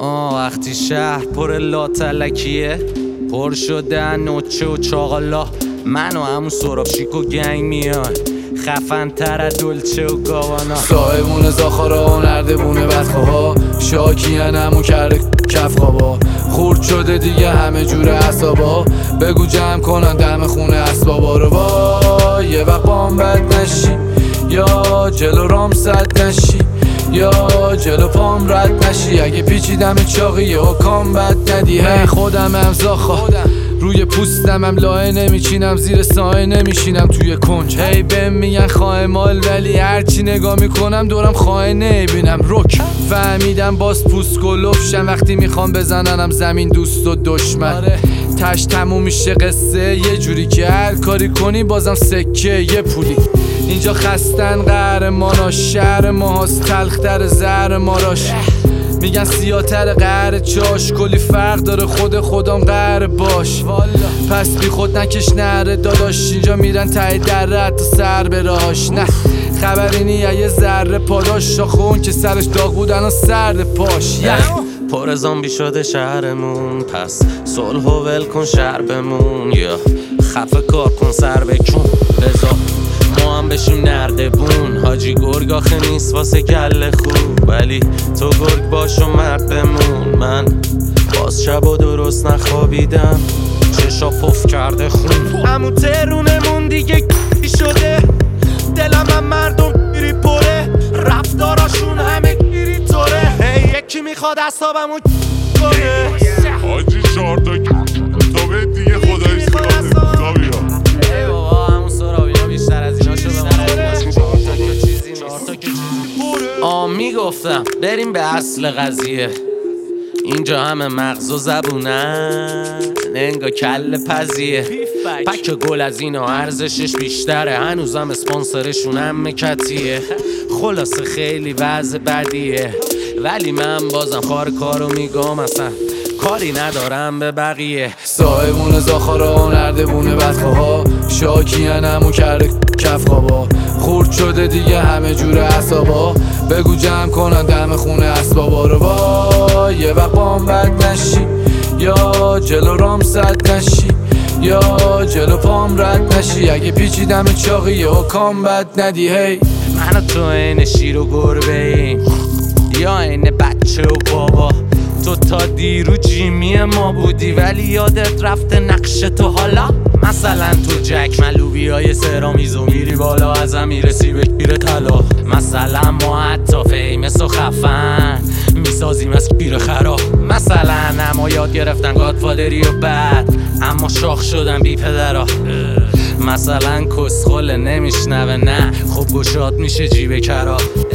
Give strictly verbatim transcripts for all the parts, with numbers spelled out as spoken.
آه وقتی شهر پر لاتلکیه، پر شده نوچه و چاقالا، من و همون سراب شیک و گنگ میان، خفن تر دلچه و گاوانا. صاحبون زاخارا و نردبونه بدخواه، شاکیان همون کرده کف خوابا، خورد شده دیگه همه جور عصابا، بگو جمع کنن دم خونه اسبابا رو. وای یه وقت بام بد نشی، یا جلو رام صد نشی، یا جلو پام رد نشی، اگه پیچیدم چاقیه و کام بد ندی. هی خودم هم زاخا، روی پوستم هم لایه نمیچینم، زیر سایه نمیشینم توی کنج. هی بهم میگن خواه مال، ولی هرچی نگاه میکنم دورم خواه نمیبینم. رک فهمیدم باز پوست گلوفشم، وقتی میخوام بزننم زمین دوست و دشمن. تش تموم میشه قصه یه جوری که هر کاری کنی بازم سکه یه پولی. اینجا خستن قهرماناش، شهر ما هست تلختر زهر ماراش، میگن سیاتر قهر چاش، کلی فرق داره خود خودم قهر باش. پس بی خود نکش نره داداش، اینجا میرن ته در تا سر براش. نه خبری نیه یه ذره پاداش، شاخه اون که سرش داغ بود الان سرد پاش. یخ پر زامبی شده شهرمون، پس صلح و ول کن شهر بمون، یا خفه کار کن سر بکن بذار ما هم بشیم نردبون. حاجی گرگ آخه نیست واسه گله خوب، ولی تو گرگ باش و مرد بمون. من باز شب و درست نخوابیدم، چشا پف کرده خون، همون ترونمون دیگه گی شده، دلم هم مردم گیری پره، رفتاراشون همه گیری طوره. هی یکی میخواد اصابمو کنه، حاجی چهار تا کتابه دیگه خدایی سراده کتابی ها. ای بابا همون سرابی ها بیشتر از اینا شده، من چهار تا که چیزی نیست. آه میگفتم بریم به اصل قضیه، اینجا همه مغز و زبونن، انگا کل پزیه، پک گل از اینا ارزشش بیشتره، هنوزم اسپانسرشون هم مکتیه. خلاصه خیلی وضع بدیه، ولی من بازم خار کارو میگم، اصلا کاری ندارم به بقیه. صاحبون زاخارا و نردبونه بدخواه، شاکیان همون کرده کف خوابا، خورد شده دیگه همه جور عصابا، بگو جمع کنن دم خونه اسبابا رو. وای یه وقت بام بد نشی، یا جلو رام صد نشی، یا جلو پام رد نشی، اگه پیچیدم چاقیه و کام بد ندی. هی من و تو این شیر و گربه ایم، یا این بچه و بابا، تو تا دیرو جیمی ما بودی ولی یادت رفته نقش تو. حالا مثلا تو جک ملوبی های سرامیزو میری بالا، ازم میرسی به گیر طلا. مثلا ما حتی فیمس و خفن میسازیم از گیر خراب. مثلا اما یاد گرفتن گادفادری و بد، اما شاخ شدن بی پدرها. مثلا کسخل نمیشنوه، نه خب گشاد میشه جیب کرا.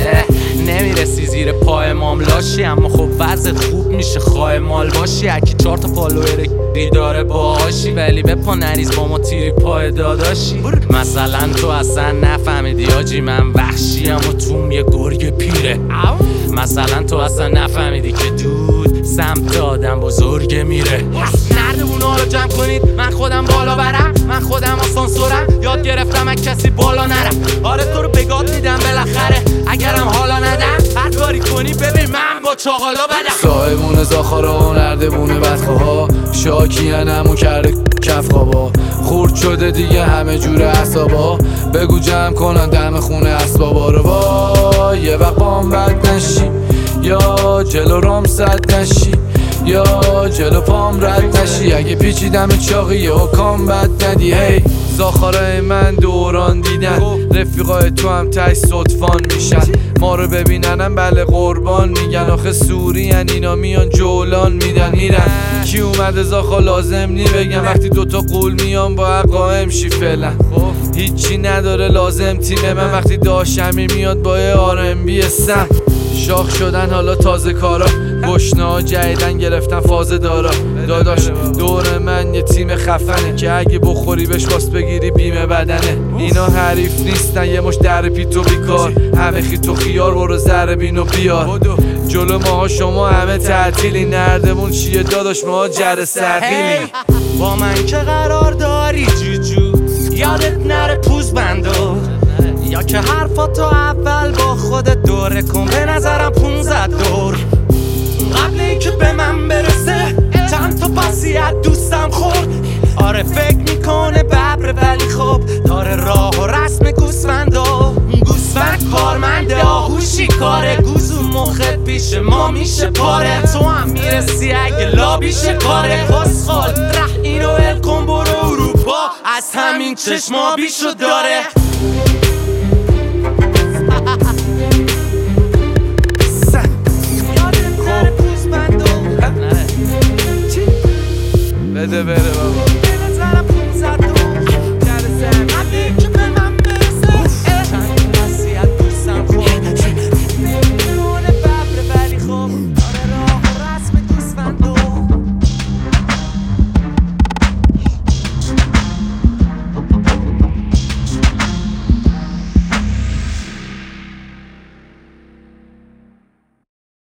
نمیرسی زیر پای ماملاشی، اما خب وضعت خوب میشه خواه مال باشی. اکی چهار تا فالوور داره باهاشی، ولی به پا نریز با ما تیری پای داداشی. مثلا تو اصلا نفهمیدی آجی من وحشیم و توم یه گرگ پیره. مثلا تو اصلا نفهمیدی که دود سمت آدم بزرگ میره. نردبونا رو جمع کنید، من خودم بالا برم، من خودم آسانسورم، یاد گرفتم اگه کسی بالا نرم. آره تو رو بگاد میدم بالاخره، اگرم حالا ندم هر کاری کنی ببین من با چاقالا بدم. صاحبون زاخارا و نردبونه بدخواه، شاکیان همون کرده کف خوابا، خورد شده دیگه همه جور عصابا، بگو جمع کنن دم خونه اسبابا رو. وای یه وقت بام بد نشی، یا جلو رام صد نشی، یا جلو پام رد نشی، اگه پیچیدم چاقیه و کام بد ندی. هی زاخارای من دوران دیدن، رفیقای تو هم تای صدفان میشن، ما رو ببیننم بله قربان میگن، آخه سوری هن اینا میان جولان میدن میرن. کی اومده زاخا لازم نی بگم، وقتی دوتا قول میان با قائم شی فعلا، هیچی نداره لازم تیم من، وقتی داشمی میاد با آر ام بی سم. شاخ شدن حالا تازه کارا، گشنا جدیدن گرفتن فاز دارا. داداش دور من یه تیم خفنه که اگه بخوری بهش باس بگیری بیمه بدنه. اینا حریف نیستن یه مش در پیتو بیکار، همه خیت و خیار برو زر بین و بیار. جلو ماها شما همه تعطیلی، نردمون چیه داداش ما جر سقیلی. با من که قرار داری جوجو، یادت نره پوز بندو، یا که حرفاتو اول با خودت دوره کن، به نظرم پونزد دور. قبل ای که به من برسه چند تا پسی از دوستم خورد. آره فکر میکنه ببره ولی خب داره راه و رسم گوسفندا. گوسفند کارمنده آهوشی کاره، گوزو مخت پیش ما میشه پاره. تو هم میرسی اگه لابیشه کاره. خسخال ره اینو ول کن برو اروپا، از همین چشما بیشو داره. بده بره